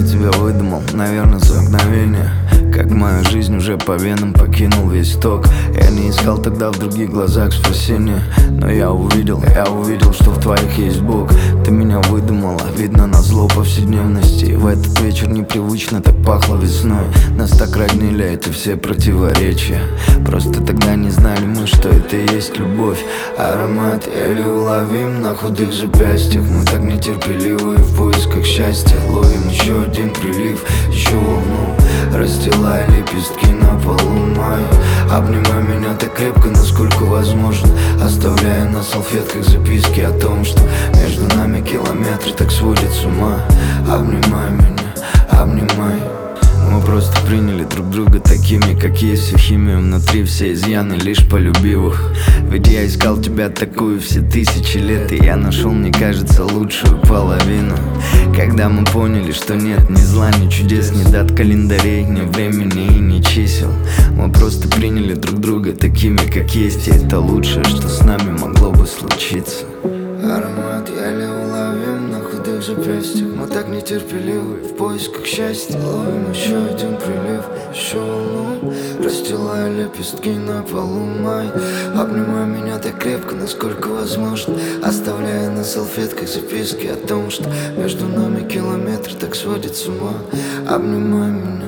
я тебя выдумал, наверное, за мгновение. Как мою жизнь уже по венам покинул весь ток. Я не искал тогда в других глазах спасения, но я увидел, что в твоих есть Бог. Ты меня выдумала, видно назло повседневности. В этот вечер непривычно так пахло весной. Нас так роднили эти все противоречия. Просто тогда не знали мы, что это и есть любовь. Аромат еле уловим на худых запястьях. Мы так нетерпеливы в поисках счастья. Ловим еще один прилив, еще волну, расстилая лепестки на полу мая. Обнимай меня так крепко, насколько возможно, оставляя на салфетках записки о том, что между нами километры так сводит с ума. Обнимай меня, обнимай. Мы просто приняли друг друга такими, как есть. Всю химию внутри, все изъяны, лишь полюбив их. Ведь я искал тебя такую все тысячи лет, и я нашел, мне кажется, лучшую половину. Когда мы поняли, что нет ни зла, ни чудес, ни дат календарей, ни времени и ни чисел. Мы просто приняли друг друга такими, как есть, и это лучшее, что с нами могло бы случиться. Аромат еле уловим на худых запястьях. Мы так нетерпеливы в поисках счастья. Ловим еще один прилив, еще волну, расстилая лепестки на полу май. Обнимай меня так крепко, насколько возможно, оставляя на салфетках записки о том, что между нами километры так сводит с ума. Обнимай меня.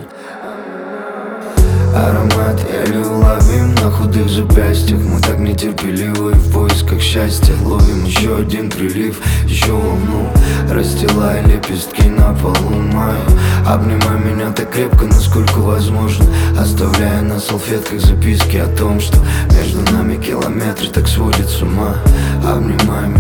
Аромат еле уловим на худых запястьях. Мы так нетерпеливы в поисках счастья. Ловим еще один прилив, еще волну, расстилая лепестки на полу мая. Обнимай меня так крепко, насколько возможно, оставляя на салфетках записки о том, что между нами километры так сводит с ума. Обнимай меня.